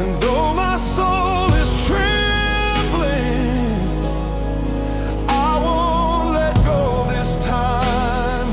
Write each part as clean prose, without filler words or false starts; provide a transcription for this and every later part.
And though my soul is trembling, I won't let go this time.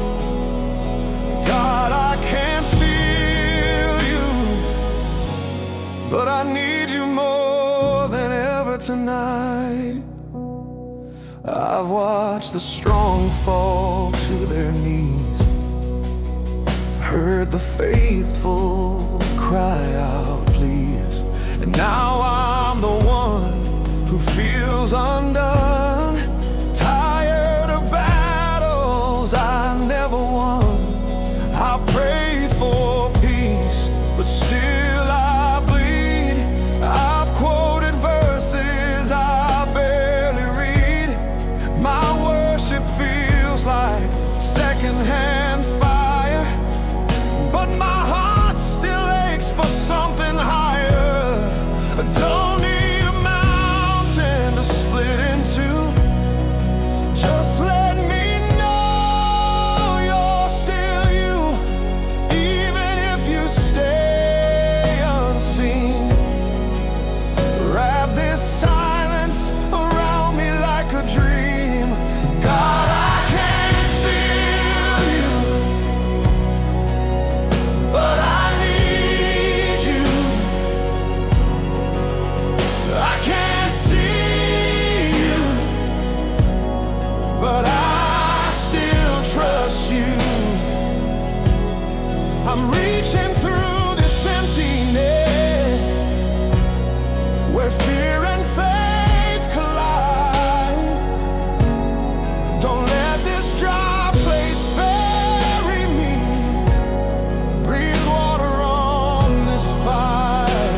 God, I can't feel you, but I need you more than ever tonight. I've watched the strong fall to their knees, heard the faithful cry out, please. And now I'm the one who feels undone, tired of battles I never won. I've prayed for peace, but still I bleed. I've quoted verses I barely read. My worship feels like secondhand fire, but my heart still aches for something higher. I don't need a mountain to split in two. Just let me know you're still you, even if you stay unseen. Wrap this silence around me like a dream. God, I can't feel you, but I need you. I can't see you, but I still trust you. I'm reaching through this emptiness where fear and faith collide. Don't let this dry place bury me. Breathe water on this fire.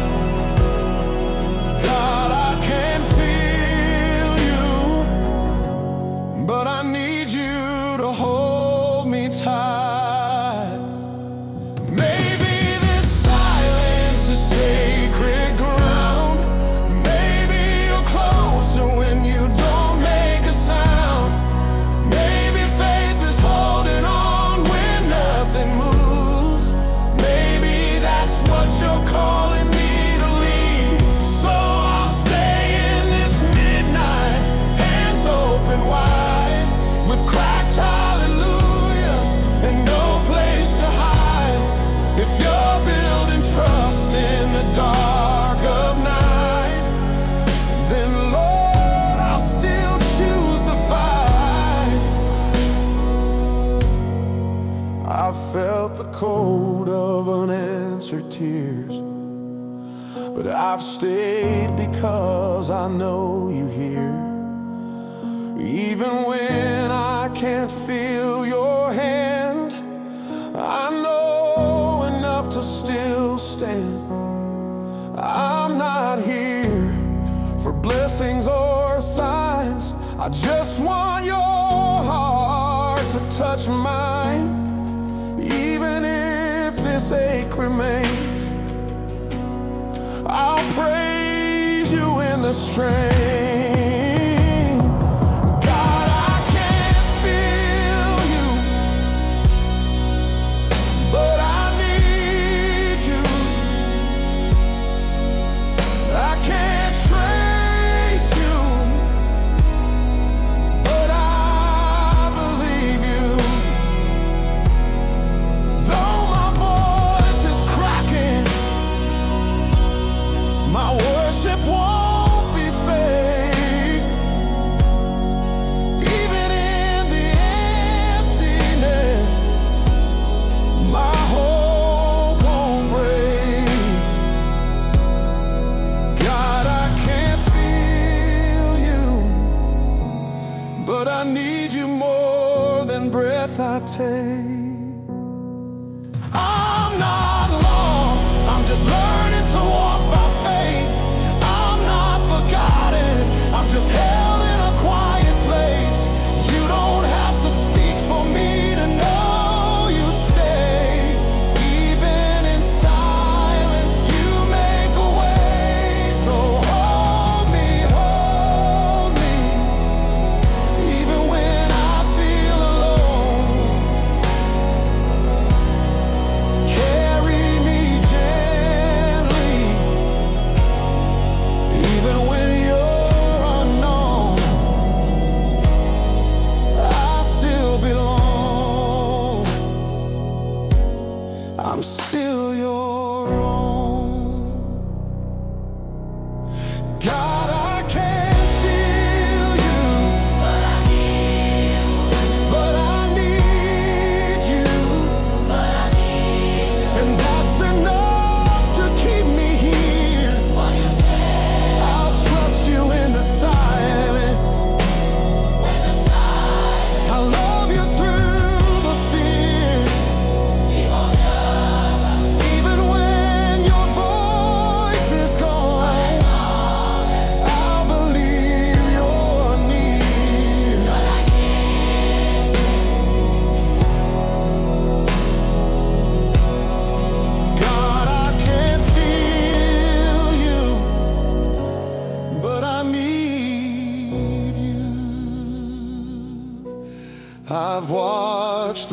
God, I can't feel you, but I need you to hold me tight. Maybe this silence is sacred ground. Maybe you're closer when you don't make a sound. Maybe faith is holding on when nothing moves. Maybe that's what you're calling me to lead. So I'll stay in this midnight, hands open wide, with cracked hallelujahs and no place to hide. If you're building trust in the dark of night, then Lord, I'll still choose the fight. I've felt the cold of unanswered tears, but I've stayed because I know you hear. Even when I can't feel your hand, I know enough to still stand. I'm not here for blessings or signs. I just want your heart to touch mine. Even if this ache remains, I'll praise you in the strain. God, I can't feel you, but I need you. I can't trace you, but I believe you. Though my voice is cracking, my worship won't be fake.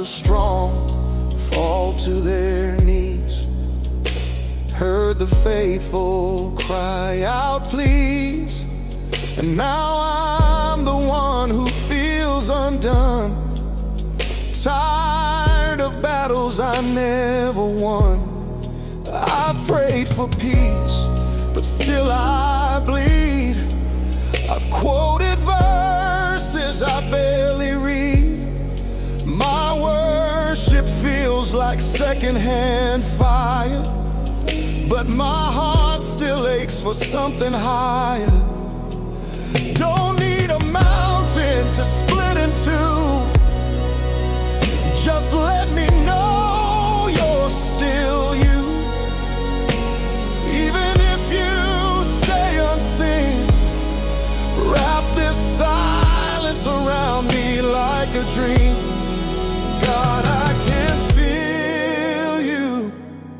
the strong fall to their knees, heard the faithful cry out, please. And now I'm the one who feels undone, tired of battles I never won. I've prayed for peace, but still I bleed. I've quoted verses I barely read. My worship feels like secondhand fire, but my heart still aches for something higher. Don't need a mountain to split in two, just let me know you're still you. Even if you stay unseen, wrap this silence around me like a dream. God, I can't feel you,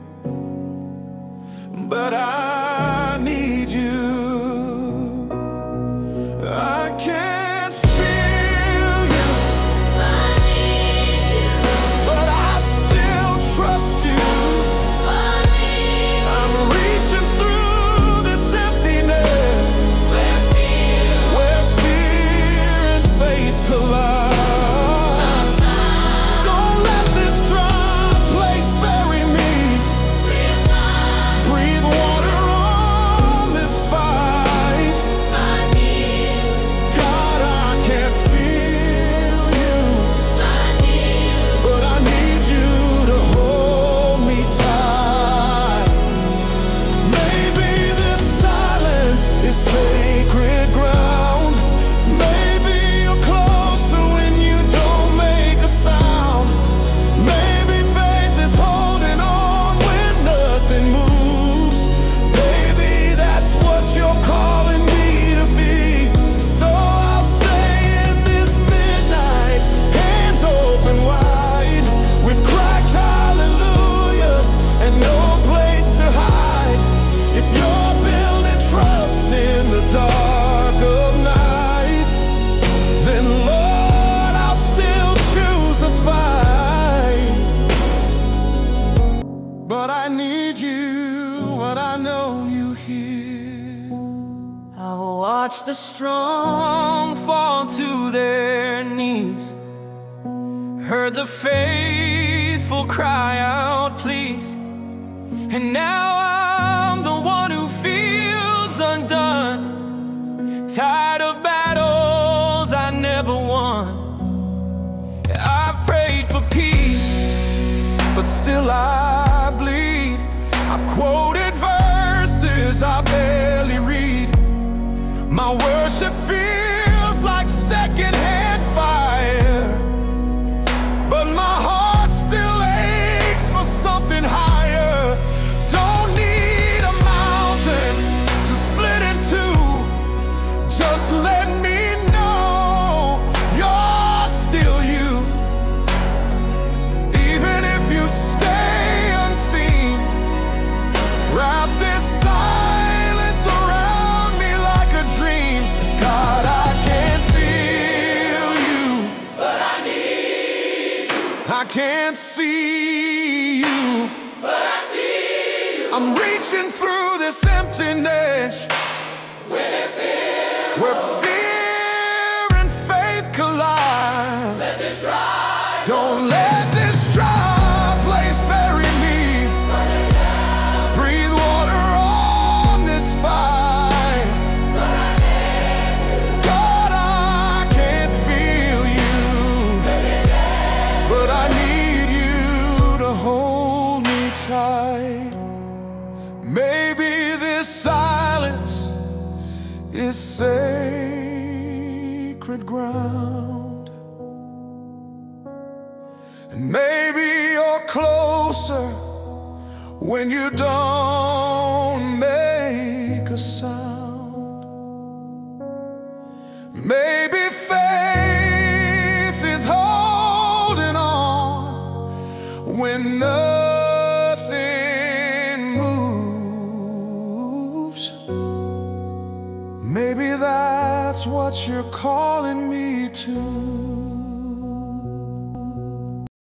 but I need you. I can't feel you, I need you, but I still trust you. I need you. I'm reaching through this emptiness where fear and faith collide. Don't let this dry place bury me. Breathe water on this fight. God, I can't feel you, but I need you to hold me tight. Maybe this silence is sacred ground. Maybe you're closer when you don't make a sound. Maybe faith is holding on when nothing moves. Maybe that's what you're calling me to be. So I'll stay in this midnight, hands open wide, with cracked hallelujahs and no place to hide. If you're building trust in the dark of night, then Lord, I'll still choose the fight. But I need you, but I know you hear. I watch the strong fall to their knees, heard the faithful cry out, please. And now I'm the one who feels undone, tired of battles I never won. I've prayed for peace, but still I bleed. I've quoted verses I barely read. My worship feels like secondhand fire, but my heart still aches for something higher. Don't need a mountain to split in two, just let me know you're still you. Even if you stay unseen, wrap this silence around me like a dream. God, I can't feel you, but I need you. I can't see you, but I see you. I'm reaching through this emptiness where fear and faith collide. Don't let this dry place bury me. Breathe water on this fight. God, I can't feel you, but I need you to hold me tight. Maybe this silence is sacred ground, and maybe you're closer when you don't make a sound. Maybe faith is holding on when nothing moves. Maybe that's what you're calling me to.